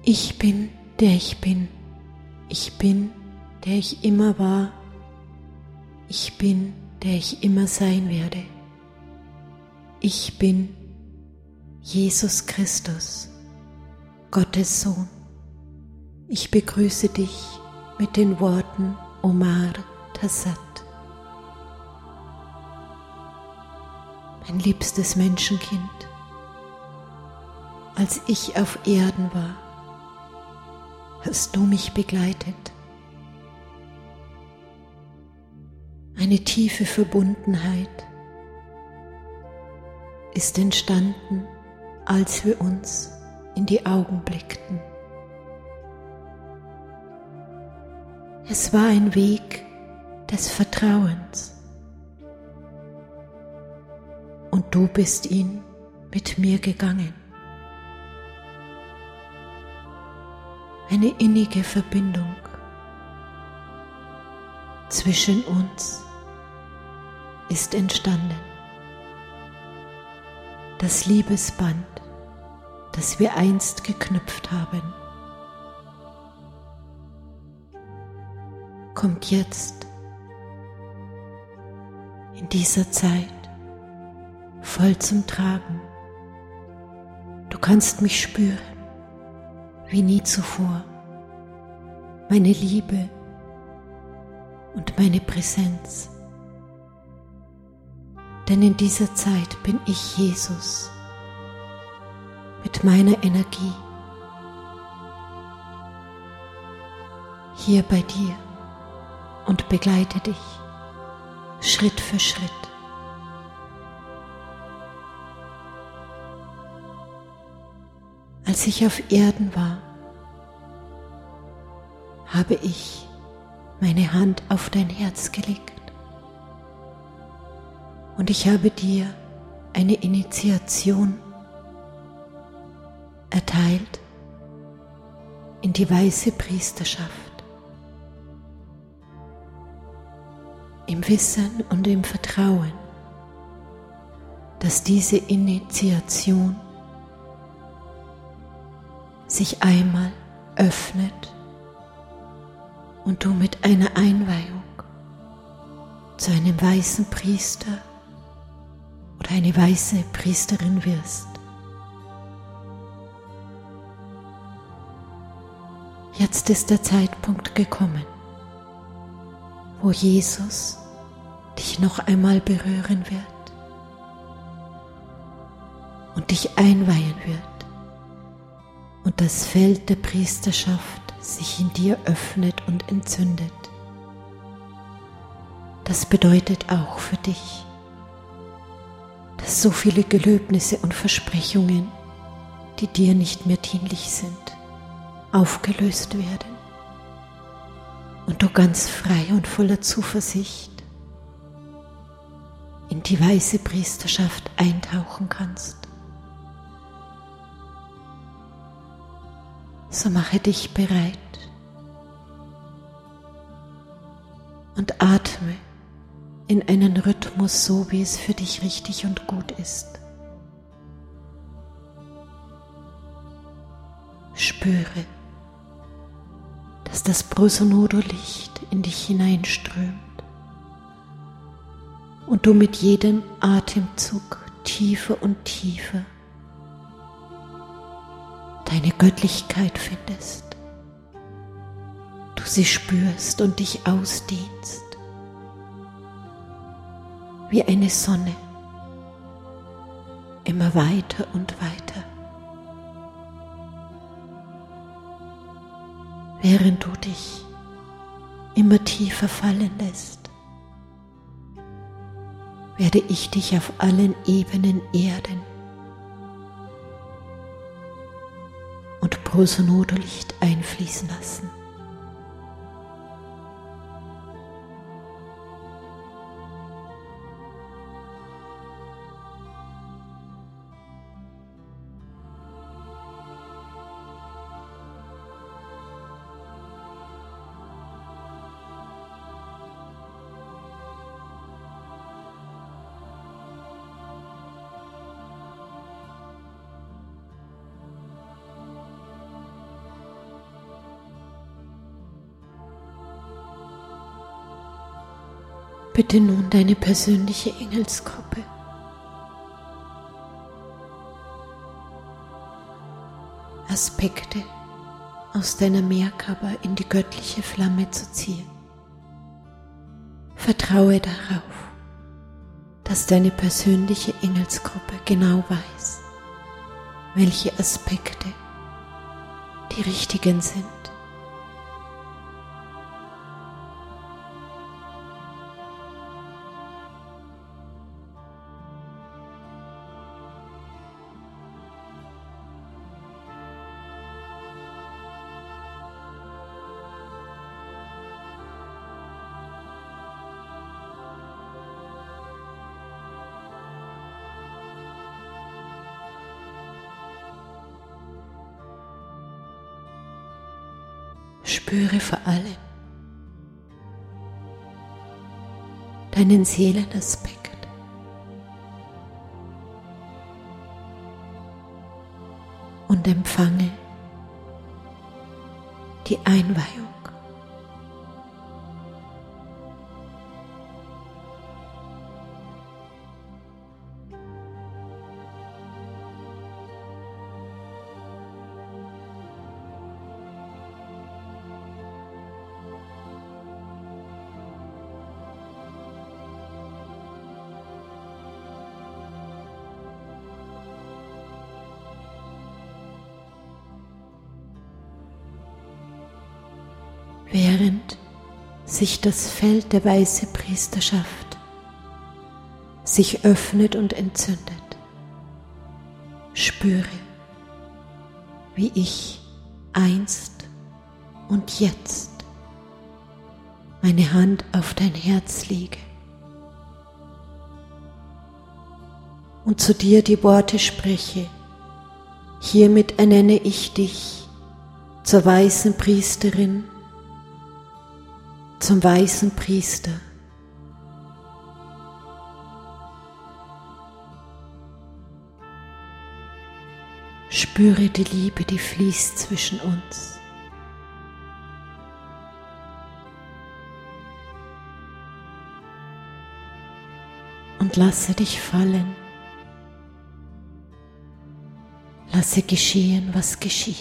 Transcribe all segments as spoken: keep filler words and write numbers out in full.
Ich bin, der ich bin. Ich bin, der ich immer war. Ich bin, der ich immer sein werde. Ich bin Jesus Christus, Gottes Sohn. Ich begrüße dich mit den Worten Omar Tassat. Mein liebstes Menschenkind, als ich auf Erden war, hast du mich begleitet. Eine tiefe Verbundenheit ist entstanden, als wir uns in die Augen blickten. Es war ein Weg des Vertrauens und du bist ihn mit mir gegangen. Eine innige Verbindung zwischen uns ist entstanden. Das Liebesband, das wir einst geknüpft haben, kommt jetzt in dieser Zeit voll zum Tragen. Du kannst mich spüren wie nie zuvor, meine Liebe und meine Präsenz. Denn in dieser Zeit bin ich Jesus mit meiner Energie hier bei dir und begleite dich Schritt für Schritt. Als ich auf Erden war, habe ich meine Hand auf dein Herz gelegt und ich habe dir eine Initiation erteilt in die weiße Priesterschaft. Im Wissen und im Vertrauen, dass diese Initiation sich einmal öffnet und du mit einer Einweihung zu einem weißen Priester oder eine weiße Priesterin wirst. Jetzt ist der Zeitpunkt gekommen, wo Jesus dich noch einmal berühren wird und dich einweihen wird und das Feld der Priesterschaft sich in dir öffnet und entzündet. Das bedeutet auch für dich, dass so viele Gelöbnisse und Versprechungen, die dir nicht mehr dienlich sind, aufgelöst werden und du ganz frei und voller Zuversicht in die weiße Priesterschaft eintauchen kannst. So mache dich bereit und atme in einen Rhythmus, so wie es für dich richtig und gut ist. Spüre, dass das Prosonodolicht in dich hineinströmt und du mit jedem Atemzug tiefer und tiefer deine Göttlichkeit findest. Du sie spürst und dich ausdehnst wie eine Sonne, immer weiter und weiter. Während du dich immer tiefer fallen lässt, werde ich dich auf allen Ebenen erden und Prosonodolicht einfließen lassen. Bitte nun deine persönliche Engelsgruppe. Aspekte aus deiner Mehrkörper in die göttliche Flamme zu ziehen. Vertraue darauf, dass deine persönliche Engelsgruppe genau weiß, welche Aspekte die richtigen sind. Spüre vor allem deinen Seelenaspekt. Und empfange die Einweihung. Während sich das Feld der weißen Priesterschaft sich öffnet und entzündet, spüre, wie ich einst und jetzt meine Hand auf dein Herz lege und zu dir die Worte spreche: Hiermit ernenne ich dich zur weißen Priesterin, zum weißen Priester. Spüre die Liebe, die fließt zwischen uns. Und lasse dich fallen. Lasse geschehen, was geschieht.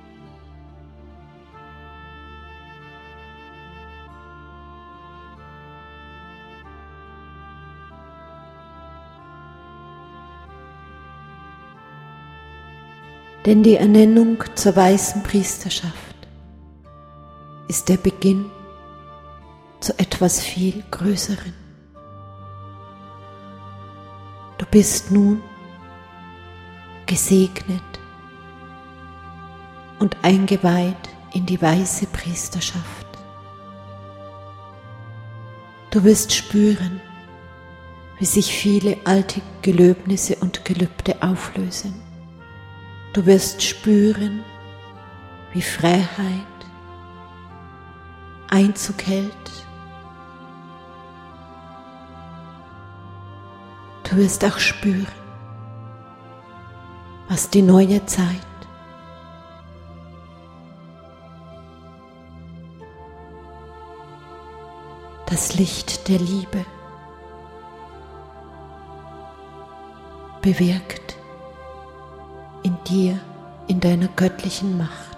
Denn die Ernennung zur weißen Priesterschaft ist der Beginn zu etwas viel Größerem. Du bist nun gesegnet und eingeweiht in die weiße Priesterschaft. Du wirst spüren, wie sich viele alte Gelöbnisse und Gelübde auflösen. Du wirst spüren, wie Freiheit Einzug hält. Du wirst auch spüren, was die neue Zeit das Licht der Liebe bewirkt in dir, in deiner göttlichen Macht.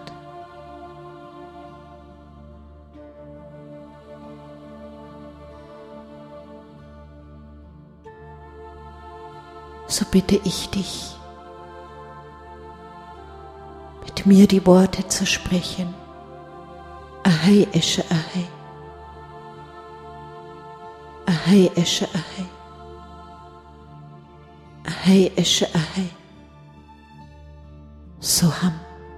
So bitte ich dich, mit mir die Worte zu sprechen: Ahai Esche Ahai, Ahai Esche Ahai, Ahai Esche Ahai. Soham.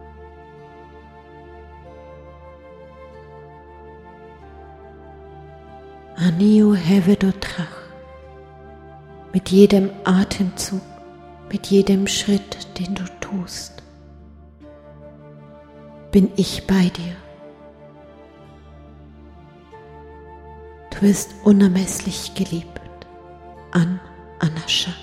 Aniu Hevedotrach. Mit jedem Atemzug, mit jedem Schritt, den du tust, bin ich bei dir. Du wirst unermesslich geliebt. An Anascha.